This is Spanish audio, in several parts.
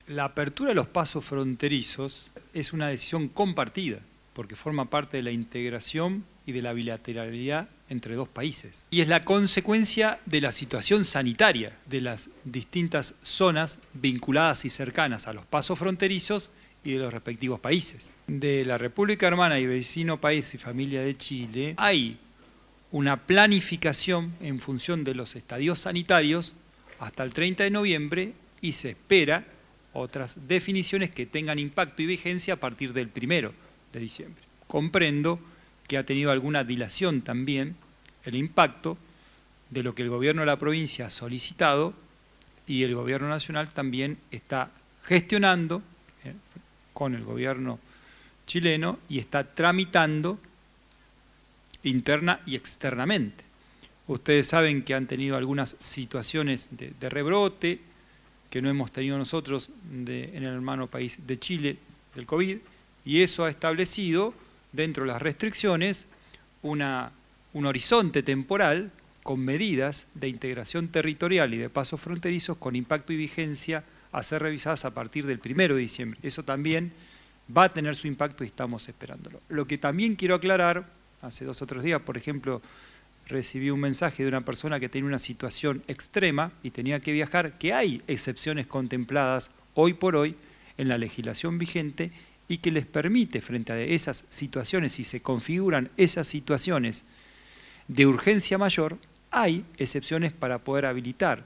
La apertura de los pasos fronterizos es una decisión compartida, porque forma parte de la integración y de la bilateralidad entre dos países. Y es la consecuencia de la situación sanitaria de las distintas zonas vinculadas y cercanas a los pasos fronterizos y de los respectivos países. De la República Hermana y vecino país y familia de Chile hay una planificación en función de los estadios sanitarios hasta el 30 de noviembre y se espera otras definiciones que tengan impacto y vigencia a partir del 1 de diciembre. Comprendo que ha tenido alguna dilación también el impacto de lo que el gobierno de la provincia ha solicitado y el gobierno nacional también está gestionando con el gobierno chileno y está tramitando interna y externamente. Ustedes saben que han tenido algunas situaciones de rebrote que no hemos tenido nosotros en el hermano país de Chile del COVID, y eso ha establecido dentro de las restricciones un horizonte temporal con medidas de integración territorial y de pasos fronterizos con impacto y vigencia a ser revisadas a partir del 1 de diciembre. Eso también va a tener su impacto y estamos esperándolo. Lo que también quiero aclarar, hace 2 o 3 días, por ejemplo, recibí un mensaje de una persona que tenía una situación extrema y tenía que viajar, que hay excepciones contempladas hoy por hoy en la legislación vigente y que les permite, frente a esas situaciones, si se configuran esas situaciones de urgencia mayor, hay excepciones para poder habilitar,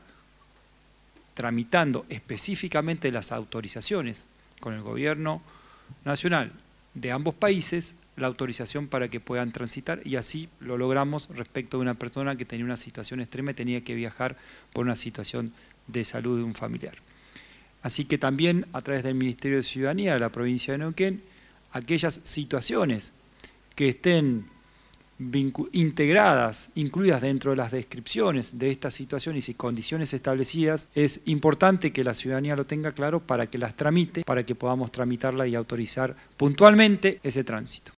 tramitando específicamente las autorizaciones con el gobierno nacional de ambos países, la autorización para que puedan transitar, y así lo logramos respecto de una persona que tenía una situación extrema y tenía que viajar por una situación de salud de un familiar. Así que también a través del Ministerio de Ciudadanía de la provincia de Neuquén, aquellas situaciones que estén integradas, incluidas dentro de las descripciones de estas situaciones y condiciones establecidas, es importante que la ciudadanía lo tenga claro para que las tramite, para que podamos tramitarla y autorizar puntualmente ese tránsito.